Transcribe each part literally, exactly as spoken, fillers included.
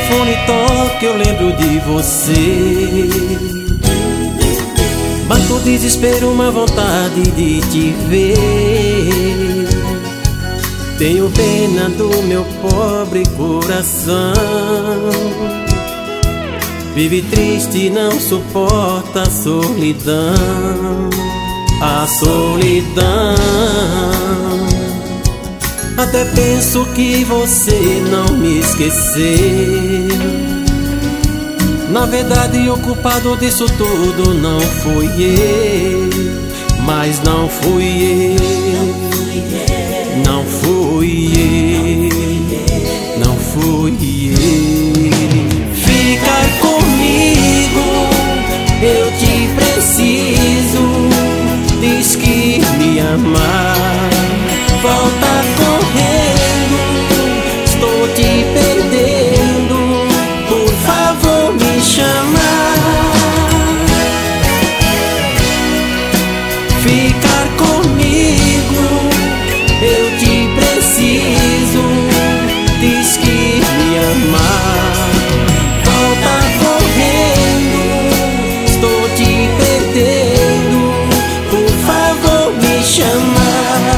telefone toca eu lembro de você. Bate o desespero, uma vontade de te ver. Tenho pena do meu pobre coração. Vive triste, não suporta a solidão. A solidão. Até penso que você não me esqueceu. Na verdade, o culpado disso tudo não fui eu. Mas não fui eu. Não fui eu. Não fui eu. Ficar comigo, eu te preciso. Diz que me amar. Volta correndo, estou te perdendo. Por favor, me chama. Ficar comigo, eu te preciso. Diz que me amar. Volta correndo, estou te perdendo. Por favor, me chama.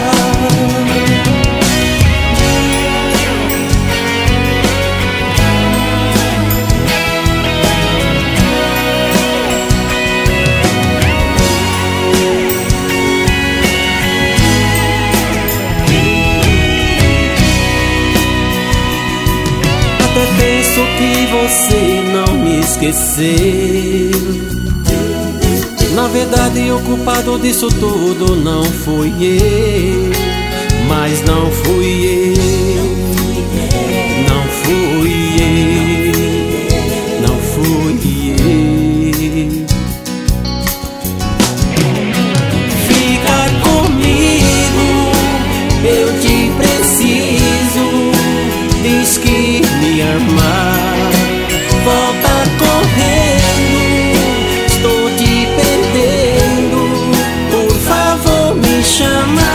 Até penso que você não me esqueceu. Na verdade, o culpado disso tudo não fui eu. Mas não fui eu. Não fui eu. Não fui eu. Ficar comigo, eu te preciso. Diz que me amar. Volta correndo, estou te perdendo. Por favor, me chama.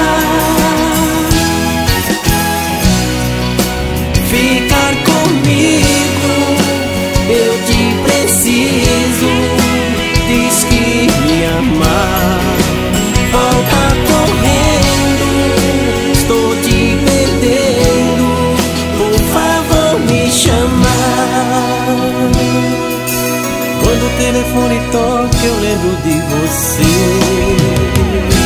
Ficar comigo, eu te preciso. Diz que me amar. Volta correndo, estou te perdendo. Por favor, me chama. Quando o telefone toca eu lembro de você.